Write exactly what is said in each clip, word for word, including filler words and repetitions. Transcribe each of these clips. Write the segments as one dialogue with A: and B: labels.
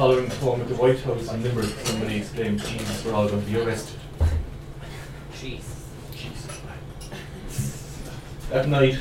A: following poem at the White House in Limerick, somebody exclaimed, Jesus, we're all going to be arrested.
B: Jesus.
A: Jesus. That night,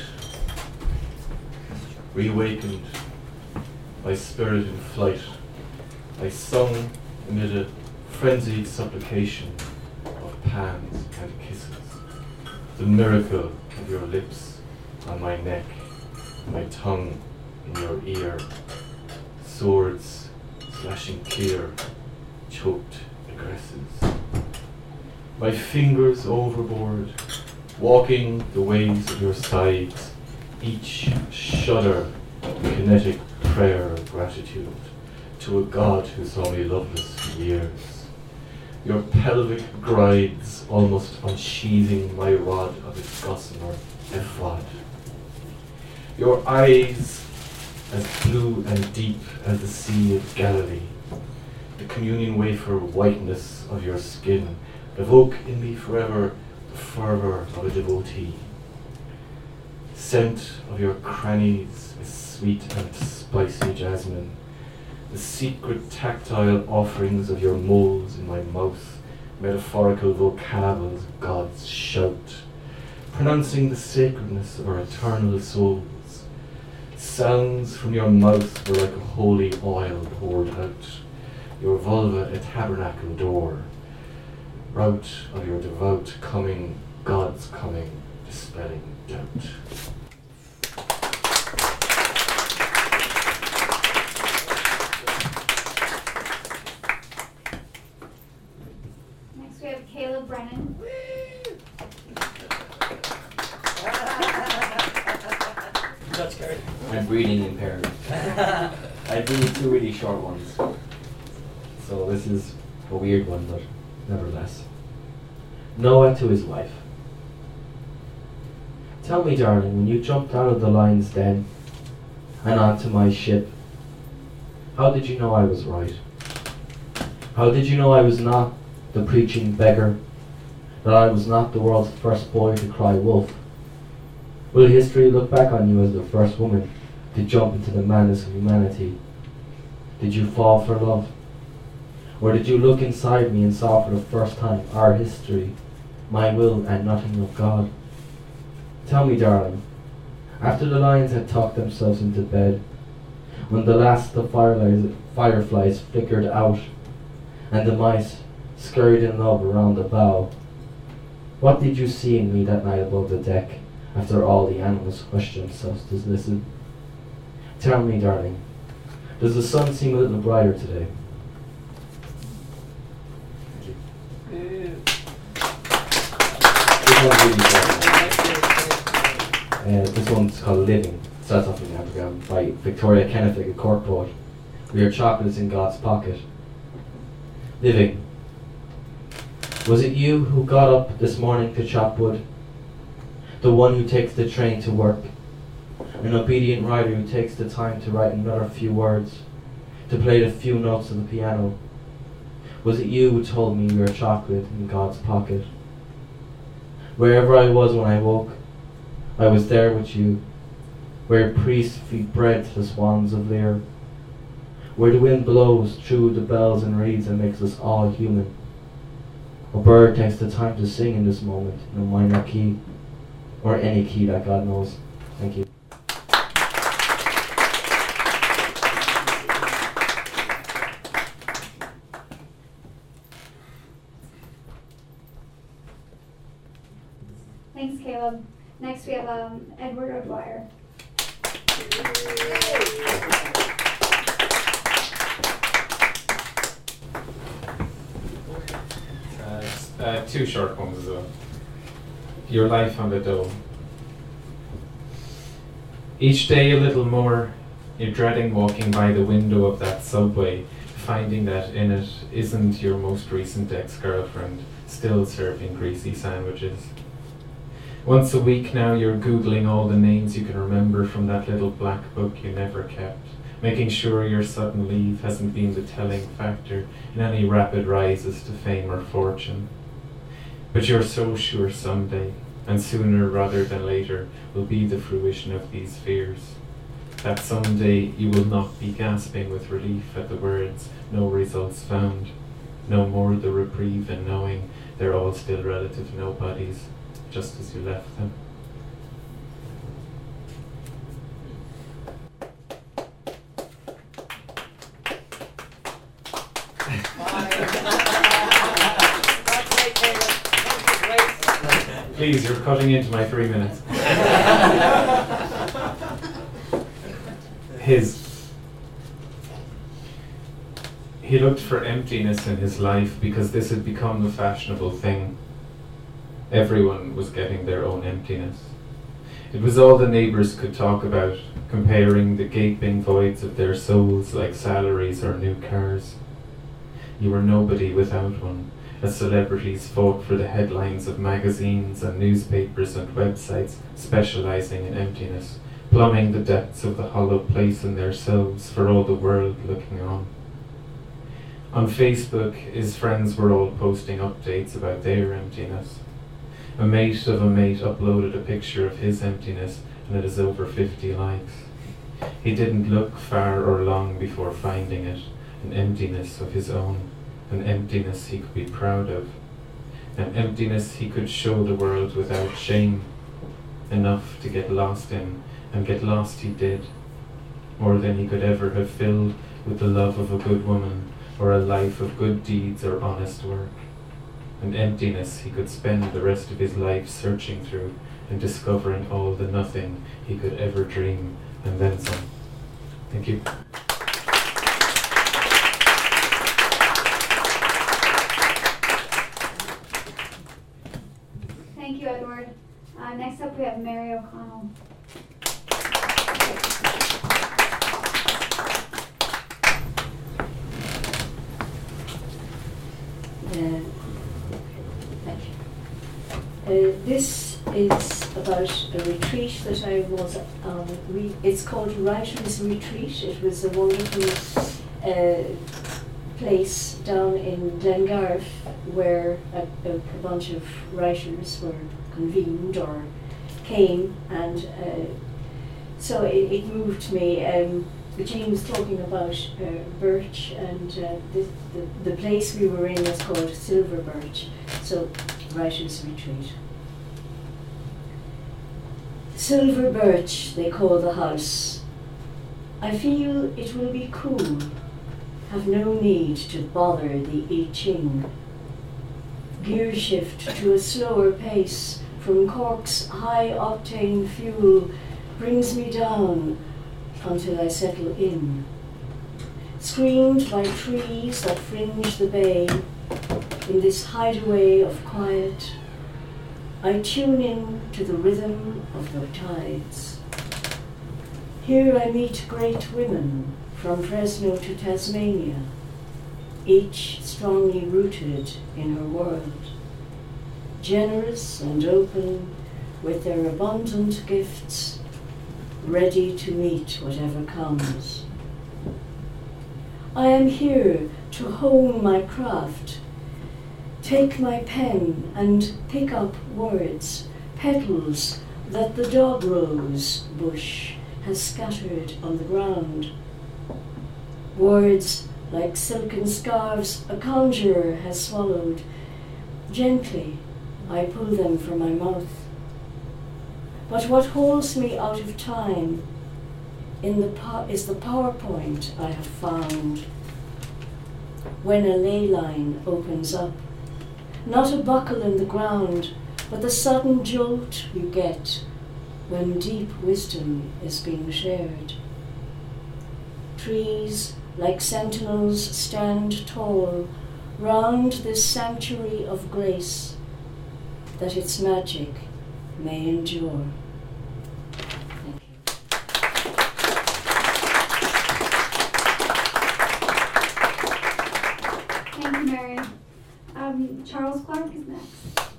A: reawakened, my spirit in flight, I sung amid a frenzied supplication of pans and kisses, the miracle of your lips on my neck, my tongue in your ear, swords slashing clear, choked aggressors. My fingers overboard, walking the waves of your sides, each shudder kinetic prayer of gratitude to a God who saw me loveless for years. Your pelvic grides almost unsheathing my rod of its gossamer ephod. Your eyes as blue and deep as the Sea of Galilee, the communion wafer whiteness of your skin, evoke in me forever the fervor of a devotee. Scent of your crannies is sweet and spicy jasmine, the secret tactile offerings of your moles in my mouth, metaphorical vocables of God's shout, pronouncing the sacredness of our eternal souls. Sounds from your mouth were like a holy oil poured out, your vulva a tabernacle door, rout of your devout coming, God's coming, dispelling doubt.
C: Next we have Caleb Brennan.
B: That's good.
D: I'm breathing impaired. I do two really short ones. So this is a weird one, but nevertheless. Noah to his wife. Tell me, darling, when you jumped out of the lion's den and onto my ship, how did you know I was right? How did you know I was not the preaching beggar, that I was not the world's first boy to cry wolf? Will history look back on you as the first woman to jump into the madness of humanity? Did you fall for love? Or did you look inside me and saw for the first time our history, my will and nothing of God? Tell me, darling, after the lions had tucked themselves into bed, when the last of fireflies, fireflies flickered out, and the mice scurried in love around the bow, what did you see in me that night above the deck, after all the animals hushed themselves to listen? Tell me, darling, does the sun seem a little brighter today? This one's really short. Uh, this one's called Living. It starts off in Abigail by Victoria Kennefic, a court poet. We are chocolates in God's pocket. Living. Was it you who got up this morning to chop wood? The one who takes the train to work? An obedient writer who takes the time to write another few words, to play the few notes of the piano? Was it you who told me we were chocolate in God's pocket? Wherever I was when I woke, I was there with you, where priests feed bread to the swans of Lear, where the wind blows through the bells and reeds and makes us all human. A bird takes the time to sing in this moment in a minor key, or any key that God knows. Thank you.
C: Thanks, Caleb. Next we have um, Edward O'Dwyer.
E: Uh, uh, two short poems as well. Your life on the dole. Each day a little more, you're dreading walking by the window of that subway, finding that in it isn't your most recent ex-girlfriend, still serving greasy sandwiches. Once a week now you're Googling all the names you can remember from that little black book you never kept, making sure your sudden leave hasn't been the telling factor in any rapid rises to fame or fortune. But you're so sure someday, and sooner rather than later, will be the fruition of these fears. that someday you will not be gasping with relief at the words, no results found, no more the reprieve in knowing they're all still relative nobodies, just as you left them. Please, you're cutting into my three minutes. His. He looked for emptiness in his life because this had become the fashionable thing. Everyone was getting their own emptiness. It was all the neighbours could talk about, comparing the gaping voids of their souls like salaries or new cars. You were nobody without one, as celebrities fought for the headlines of magazines and newspapers and websites specialising in emptiness, plumbing the depths of the hollow place in their selves for all the world looking on. On Facebook, his friends were all posting updates about their emptiness. A mate of a mate uploaded a picture of his emptiness and it has over fifty likes. He didn't look far or long before finding it, an emptiness of his own, an emptiness he could be proud of, an emptiness he could show the world without shame, enough to get lost in, and get lost he did, more than he could ever have filled with the love of a good woman, or a life of good deeds or honest work. An emptiness he could spend the rest of his life searching through and discovering all the nothing he could ever dream, and then some. Thank you.
C: Thank you, Edward. Uh, next up, we have Mary O'Connell.
F: Uh, thank you. Uh, this is about a retreat that I was on. Re- it's called Writers' Retreat. It was a wonderful uh, place down in Glengarriff where a, a, a bunch of writers were convened or came, and uh, so it, it moved me. Um, Jean was talking about uh, Birch, and uh, the, the, the place we were in was called Silver Birch, so Writers' Retreat. Silver Birch, they call the house. I feel it will be cool, have no need to bother the I Ching. Gear shift to a slower pace from Cork's high-octane fuel brings me down until I settle in. Screened by trees that fringe the bay, in this hideaway of quiet, I tune in to the rhythm of the tides. Here I meet great women from Fresno to Tasmania, each strongly rooted in her world, generous and open with their abundant gifts, ready to meet whatever comes. I am here to hone my craft, take my pen and pick up words, petals that the dog rose bush has scattered on the ground. Words like silken scarves a conjurer has swallowed. Gently, I pull them from my mouth. But what holds me out of time in the po- is the PowerPoint I have found. When a ley line opens up, not a buckle in the ground, but the sudden jolt you get when deep wisdom is being shared. Trees like sentinels stand tall round this sanctuary of grace, that its magic may endure. Thank you.
C: Thank you, Mary. Um, Charles Clark is next.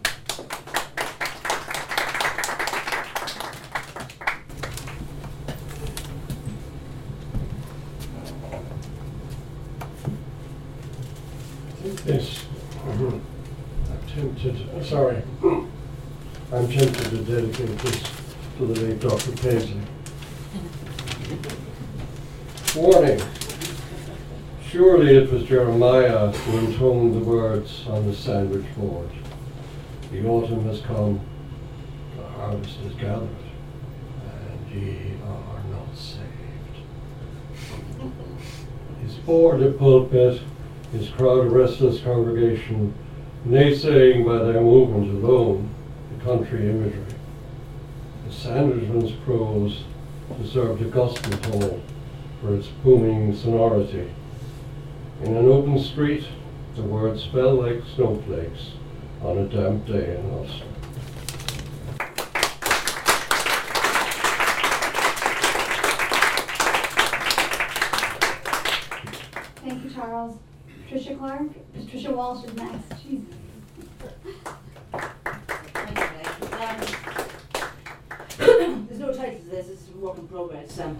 G: Yes, I'm tempted, sorry, I'm tempted to dedicate this to the late Doctor Paisley. Warning. Surely it was Jeremiah who intoned the words on the sandwich board. The autumn has come, the harvest is gathered, and ye are not saved. His board a pulpit, his crowd a restless congregation, naysaying by their movement alone the country imagery. The sandwichman's prose deserved a gospel toll for its booming sonority. In an open street, the words fell like snowflakes on a damp day in Ulster.
C: Thank you, Charles. Patricia Clark. Patricia Walsh is next. Jesus.
H: Um, there's no title to this, this is a work in progress. Um,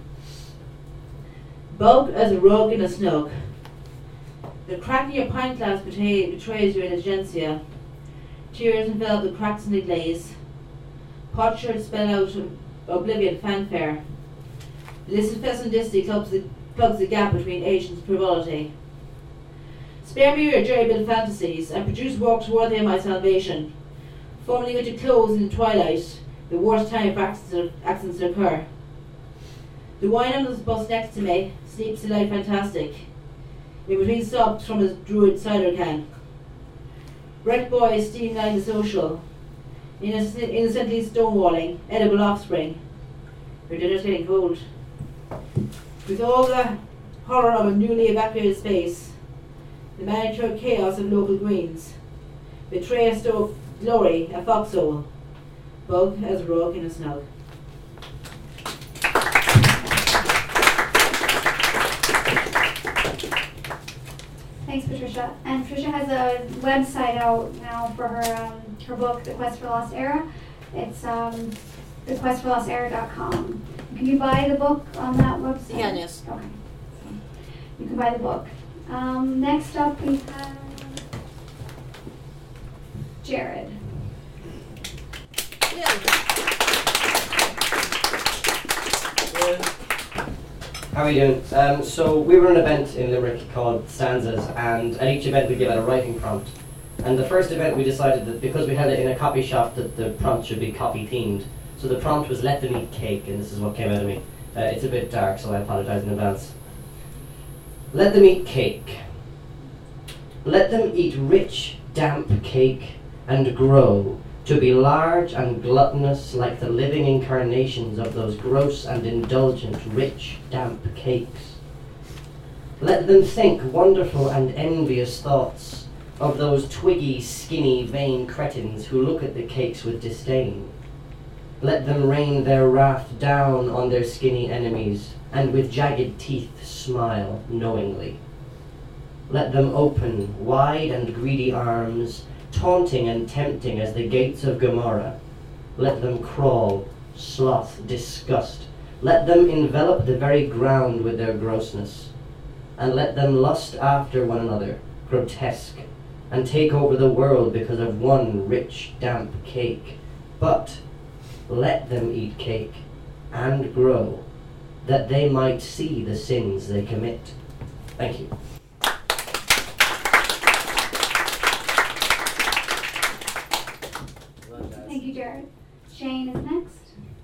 H: Bug as a rogue in a snug. The crack in your pint glass betray, betrays your intelligentsia. Tears envelop the cracks in the glaze. Potsherds spell out oblivion fanfare. The listed fecundity clubs the, plugs the gap between age and frivolity. Spare me your jerry-built fantasies, and produce works worthy of my salvation. Formerly went to close in the twilight, the worst time for accidents, accidents to occur. The wine on the bus next to me sleeps delight fantastic, in between stops from his druid cider can. Wrecked boys steamline the social, innocent, innocently stonewalling, edible offspring. Your dinner's getting cold. With all the horror of a newly evacuated space, the manicured chaos of local greens, betray a stove glory, a foxhole, bug as a rogue in a snug.
C: Thanks, Patricia. And Patricia has a website out now for her um, her book, The Quest for Lost Era. It's um, the quest for lost era dot com. Can you buy the book on that website?
H: Yeah, yes.
C: Okay. So you can buy the book. Um, next up, we have Jared.
B: How are you doing? Um, so we run an event in Limerick called Stanzas, and at each event we give out a writing prompt. And the first event we decided that because we had it in a copy shop that the prompt should be copy themed. So the prompt was let them eat cake, and this is what came out of me. Uh, it's a bit dark, so I apologise in advance. Let them eat cake. Let them eat rich, damp cake and grow to be large and gluttonous like the living incarnations of those gross and indulgent, rich, damp cakes. Let them think wonderful and envious thoughts of those twiggy, skinny, vain cretins who look at the cakes with disdain. Let them rain their wrath down on their skinny enemies, and with jagged teeth smile knowingly. Let them open wide and greedy arms, taunting and tempting as the gates of Gomorrah. Let them crawl, sloth, disgust. Let them envelop the very ground with their grossness. And let them lust after one another, grotesque, and take over the world because of one rich, damp cake. But let them eat cake and grow, that they might see the sins they commit. Thank you.
C: Thank you, Jared. Shane is next.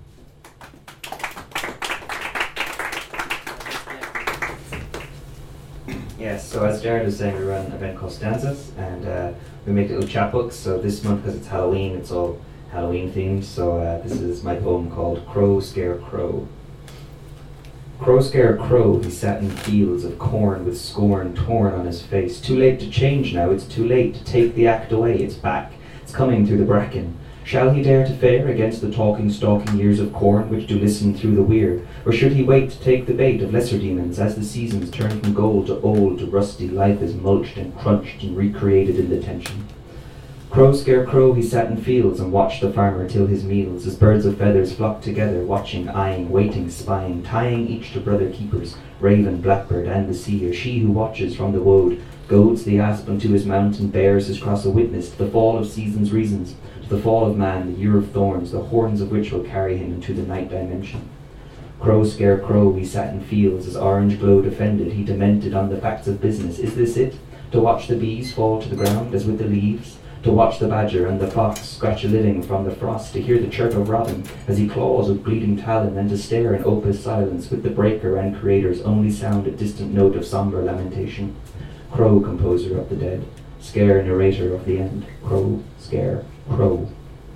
I: Yes, so as Jared was saying, we run an event called Stanzas, and uh, we make little chapbooks. So this month, because it's Halloween, it's all Halloween themed. So uh, this is my poem called Crow Scare Crow. Crow scare crow, he sat in fields of corn with scorn torn on his face. Too late to change now, it's too late to take the act away. It's back, it's coming through the bracken. Shall he dare to fare against the talking, stalking ears of corn which do listen through the weir? Or should he wait to take the bait of lesser demons as the seasons turn from gold to old to rusty? Life is mulched and crunched and recreated in the tension. Crow scare crow, he sat in fields and watched the farmer till his meals, as birds of feathers flocked together, watching, eyeing, waiting, spying, tying each to brother keepers, raven, blackbird, and the seer. She who watches from the wold goads the asp unto his mount and bears his cross a witness to the fall of seasons' reasons, to the fall of man, the year of thorns, the horns of which will carry him into the night dimension. Crow, scare, crow, we sat in fields as orange glow defended. He demented on the facts of business. Is this it? To watch the bees fall to the ground as with the leaves? To watch the badger and the fox scratch a living from the frost? To hear the chirp of robin as he claws with bleeding talon? And to stare in opus silence with the breaker and creator's only sound a distant note of somber lamentation? Crow, composer of the dead. Scare, narrator of the end. Crow, scare, crow.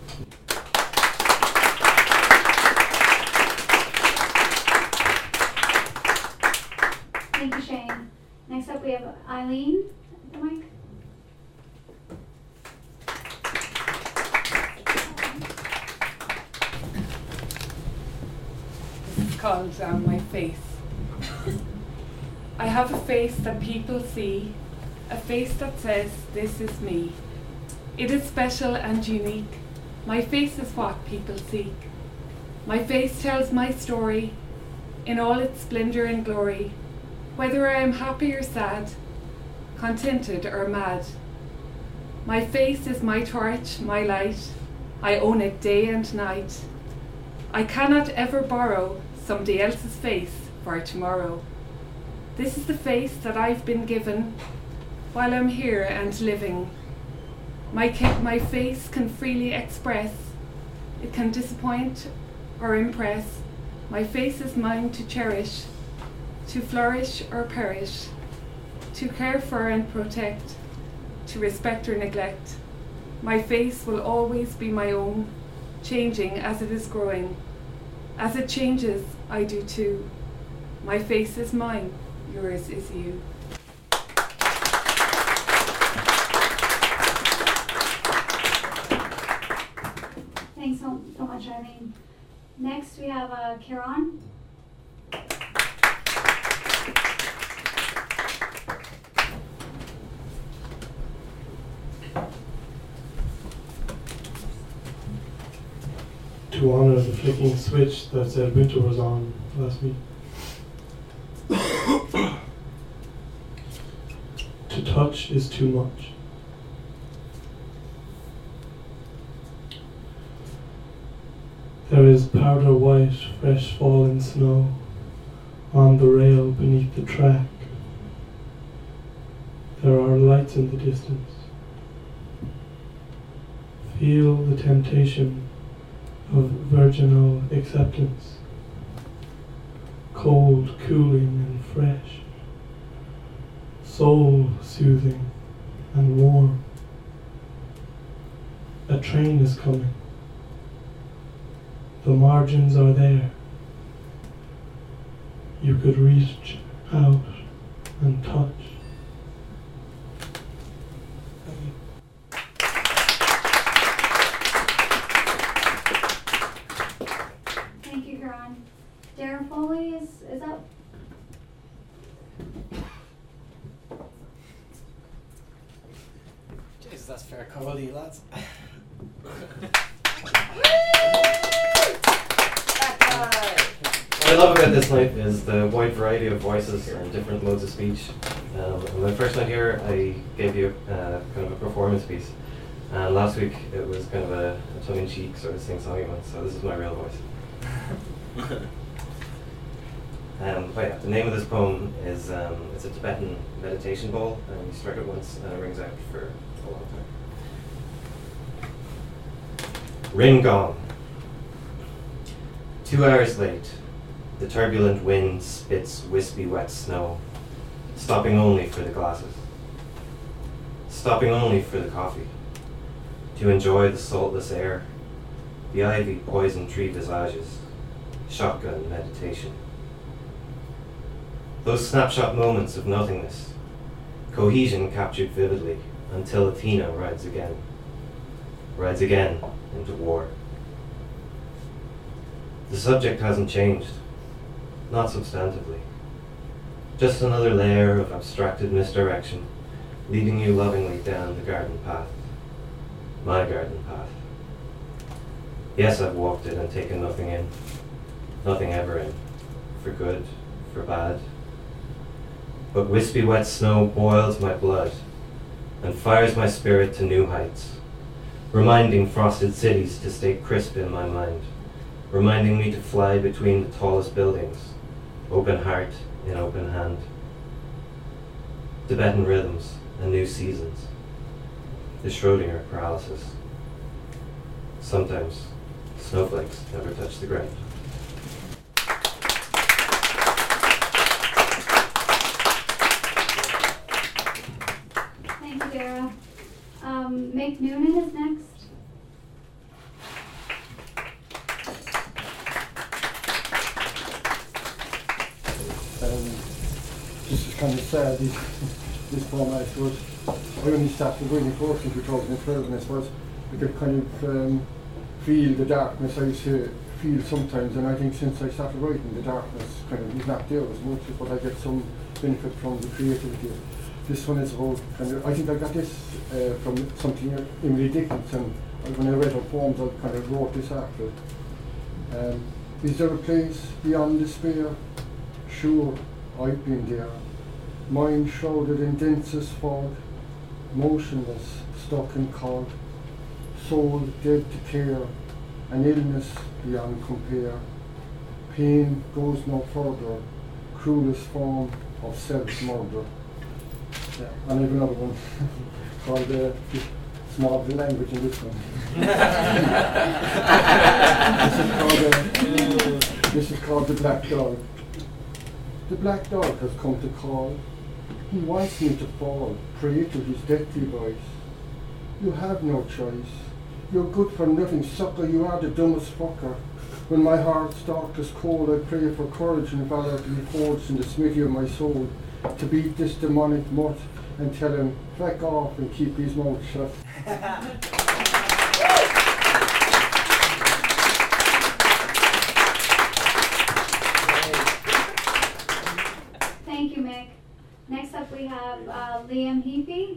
C: Thank you, Shane. Next up, we have Eileen. The mic.
J: This is called um, My Face. I have a face that people see, a face that says, this is me. It is special and unique. My face is what people seek. My face tells my story in all its splendour and glory, whether I am happy or sad, contented or mad. My face is my torch, my light. I own it day and night. I cannot ever borrow somebody else's face for tomorrow. This is the face that I've been given while I'm here and living. My, ca- my face can freely express. It can disappoint or impress. My face is mine to cherish, to flourish or perish, to care for and protect, to respect or neglect. My face will always be my own, changing as it is growing. As it changes, I do too. My face is mine, yours is you.
C: Thanks so, so much, Eileen. Next, we have uh, Kieran.
K: To honour the flicking switch that said winter was on last week. To touch is too much. There is powder white, fresh fallen snow on the rail beneath the track. There are lights in the distance. Feel the temptation of virginal acceptance, cold, cooling and fresh, soul soothing and warm. A train is coming. The margins are there. You could reach out and touch.
C: Thank you, Kieran. Darren Foley is, is up.
L: Jesus, that's fair quality, lads.
A: What I love about this night is the wide variety of voices and different modes of speech. Um, and my first night here, I gave you uh, kind of a performance piece. And last week, it was kind of a, a tongue-in-cheek sort of sing-songy one, so this is my real voice. um, but yeah, the name of this poem is, um, it's a Tibetan meditation bowl, and you strike it once and it rings out for a long time. Ring gong. Two hours late, the turbulent wind spits wispy wet snow, stopping only for the glasses, stopping only for the coffee, to enjoy the saltless air, the ivy poison tree visages, shotgun meditation. Those snapshot moments of nothingness, cohesion captured vividly until Athena rides again, rides again into war. The subject hasn't changed, not substantively. Just another layer of abstracted misdirection, leading you lovingly down the garden path, my garden path. Yes, I've walked it and taken nothing in, nothing ever in, for good, for bad. But wispy wet snow boils my blood and fires my spirit to new heights, reminding frosted cities to stay crisp in my mind,
I: reminding me to fly between the tallest buildings, open heart in open hand. Tibetan rhythms and new seasons, the Schrödinger paralysis. Sometimes snowflakes never touch the ground.
C: Thank you, Dara. Um, Mick Noonan is next.
M: Um, this is kind of sad, this, this poem, I suppose. I only started reading first in two thousand twelve, and I suppose I could kind of um, feel the darkness I used to feel sometimes, and I think since I started writing, the darkness kind of is not there as much, but I get some benefit from the creativity. This one is about kind of, I think I got this uh, from something Emily Dickinson. When I read her poems, I kind of wrote this after. Um, is there a place beyond despair? Sure, I've been there. Mind shrouded in densest fog, motionless, stuck in cog, soul dead to care, an illness beyond compare. Pain goes no further, cruelest form of self-murder. Yeah, and I have another one called uh, Small the Language in this one. this, is called, uh, this is called The Black Dog. The black dog has come to call. He wants me to fall, pray to his deathly voice. You have no choice. You're good for nothing, sucker, you are the dumbest fucker. When my heart's darkest cold, I pray for courage and valor to be forged in the smithy of my soul, to beat this demonic mutt and tell him, back off and keep his mouth shut.
C: Thank you, Mick. Next up we have uh, Liam Heaphy.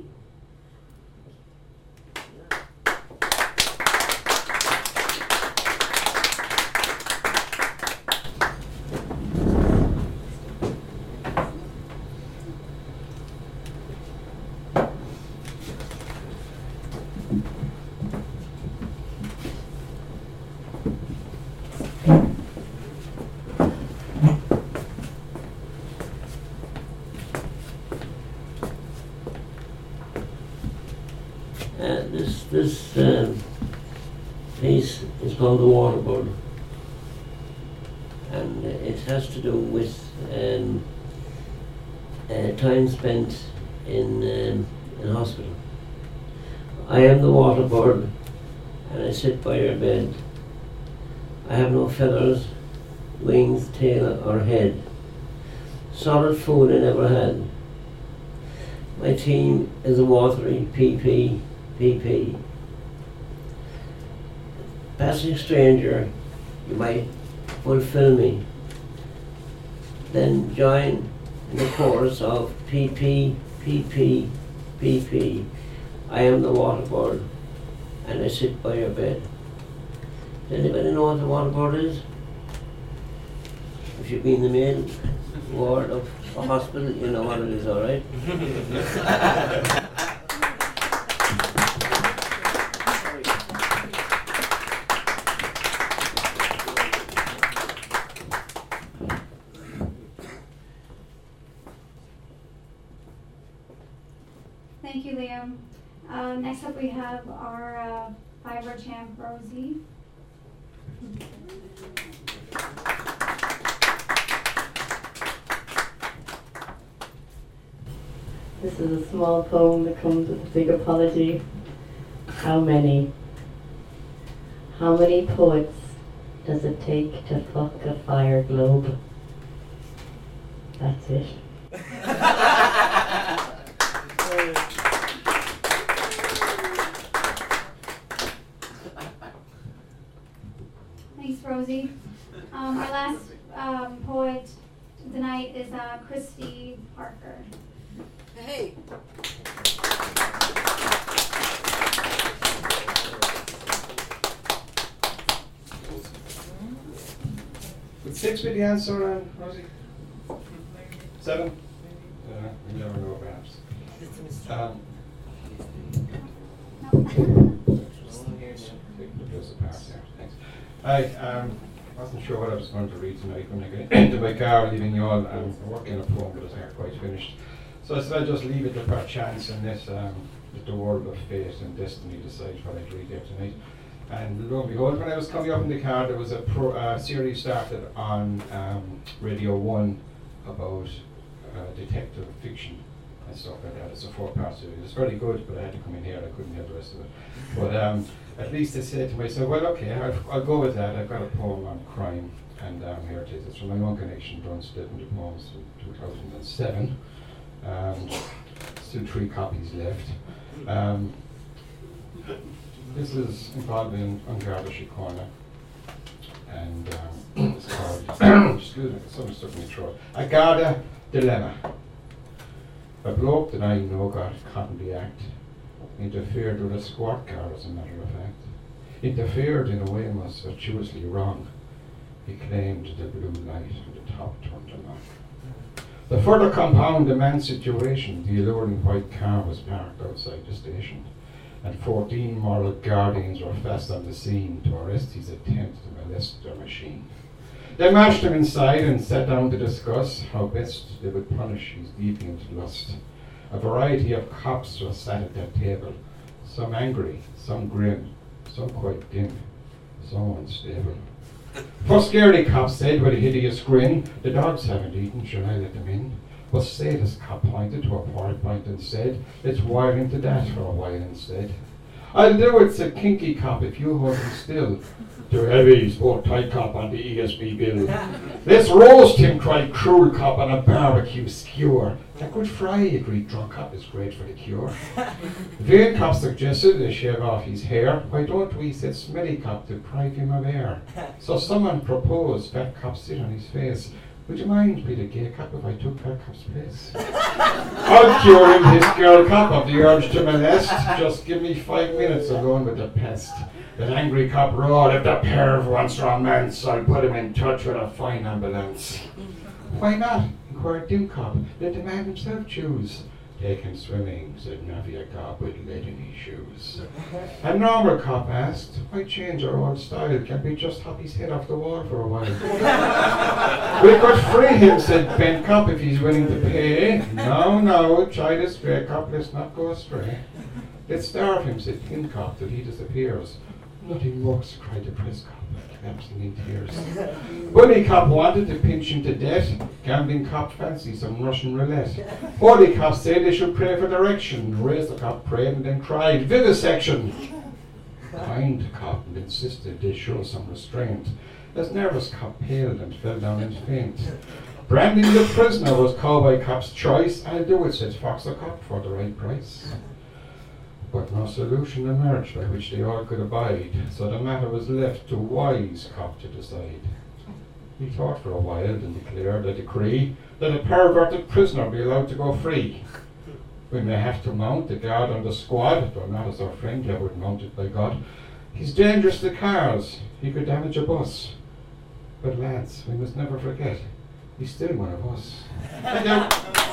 N: This um, piece is called The Waterboard, and it has to do with um, uh, time spent in, um, in hospital. I am the waterboard, and I sit by your bed. I have no feathers, wings, tail or head. Solid food I never had. My team is a watery P P, P P. Passing stranger, you might fulfill me. Then join in the chorus of P P, P P, P P. I am the waterboard, and I sit by your bed. Does anybody know what the waterboard is? If you've been in the main ward of a hospital, you know what it is, all right?
C: Thank you, Liam. Uh, next up we have our uh, fiber champ, Rosie.
O: This is a small poem that comes with a big apology. How many? How many poets does it take to fuck a fire globe? That's it.
C: Thanks, Rosie. Um, our last um, poet tonight is uh, Christy Parker.
L: Hey. Would six be the answer, um, Rosie? Seven? Uh, we never know, perhaps. Um, Hi, um, wasn't sure what I was going to read tonight when I got into my car leaving you all. Um, I'm working on a poem, but it's not quite finished. So I said I'd just leave it to per chance and let, um, let the world of fate and destiny decide what I'd read there tonight. And lo and behold, when I was coming up in the car, there was a pro, uh, series started on um, Radio one about uh, detective fiction and stuff like that. It's a four-part series. It's very good, but I had to come in here. I couldn't hear the rest of it. But um, at least I said to myself, well, okay, I'll, I'll go with that. I've got a poem on crime, and um, here it is. It's from my own connection, done split into poems in two thousand seven. Um, still three copies left. Um, this is involving Ungardashi Corner, and um, it's called, excuse me, something stuck in my throat. A Garda Dilemma. A bloke that I know got caught in the act, interfered with a squad car, as a matter of fact. Interfered in a way most virtuously wrong. He claimed the blue light on the top turned him on. The further compound the man's situation, the alluring white car was parked outside the station, and fourteen moral guardians were fast on the scene to arrest his attempt to molest their machine. They marched him inside and sat down to discuss how best they would punish his deviant lust. A variety of cops were sat at their table, some angry, some grim, some quite dim, some unstable. First scaredy cop said with a hideous grin, the dogs haven't eaten, shall I let them in? But status cop pointed to a point and said, let's wire into that for a while instead. I'll do it, said kinky cop, if you hold him still. Too heavy, spoke tight cop on the E S B bill. Let's roast him, cried cruel cop on a barbecue skewer. A good fry, agreed drunk cop, is great for the cure. Vain cop suggested they shave off his hair. Why don't we, said smelly cop, deprive him of air? So someone proposed, fat cop sit on his face. Would you mind, pleaded gay cop, if I took fat cop's place? I'll cure him, his girl cop, of the urge to molest. Just give me five minutes alone with the pest. That angry cop roared, if the perv wants romance, I'll put him in touch with a fine ambulance. Why not? Inquired dim cop. Let the man himself choose. Take him swimming, said Navia cop with lead in his shoes. And normal cop asked, why change our old style? Can't we just hop his head off the wall for a while? We could free him, said Ben cop, if he's willing to pay. No, no, try this way, cop, let's not go astray. Let's starve him, said Tin cop, till he disappears. Nothing works, cried the press cop, collapsing in tears. Bunny cop wanted to pinch him to death. Gambling cop fancied some Russian roulette. Holy cop said they should pray for direction. Raised the cop prayed and then cried, vivisection! Kind cop insisted they show some restraint. As nervous cop paled and fell down in faint. Branding the prisoner was cowboy cop's choice. I'll do it, said Foxer cop, for the right price. But no solution emerged by which they all could abide, so the matter was left to wise cop to decide. He thought for a while and declared a decree that a perverted prisoner be allowed to go free. We may have to mount the guard on the squad, though not as our friend here would mount it by God. He's dangerous to cars, he could damage a bus. But lads, we must never forget, he's still one of us.